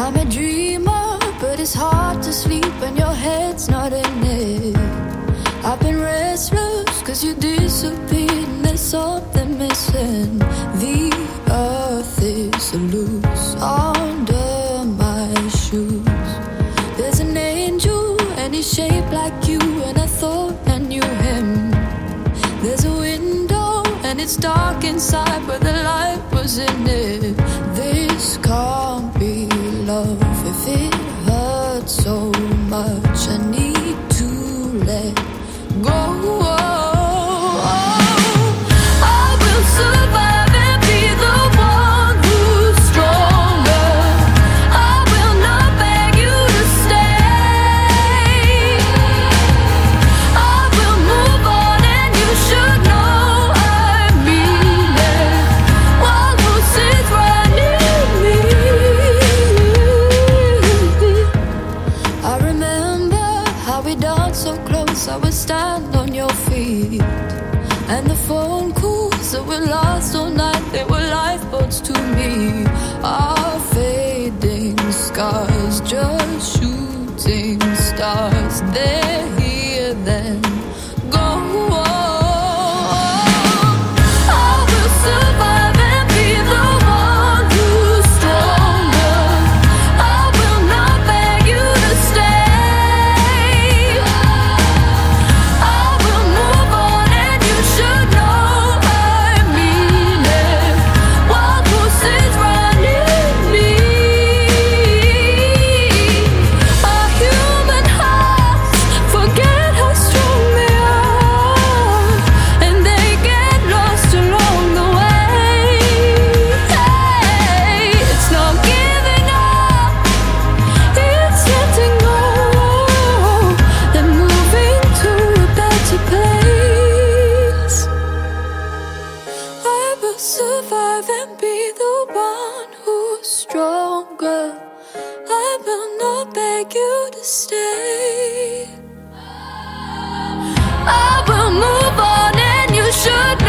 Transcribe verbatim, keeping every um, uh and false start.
I'm a dreamer, but it's hard to sleep when your head's not in it. I've been restless cause you disappeared and there's something missing. The earth is loose under my shoes. There's an angel and he's shaped like you, and I thought I knew him. There's a window and it's dark inside, but the light was in it. This can't be love if it hurts so much. I need to let go. I will survive and be the one who's stronger. I will not beg you to stay. I will move on and you should know I mean it. One who sits right near me. I remember how we danced so close, I would stand on your feet. And the phone calls that were lost all night, they were lifeboats to me. Our fading scars, just shooting stars. They're here then, go on. I will survive and be the one who's stronger. I will not beg you to stay. I will move on and you should know I mean it. One who sits right near me. Our human hearts forget how strong they are, and they get lost along the way. Hey, it's not giving up, it's letting go and moving to a better place. I will survive and be the one who's stronger. I will not beg you to stay. I will move on and you should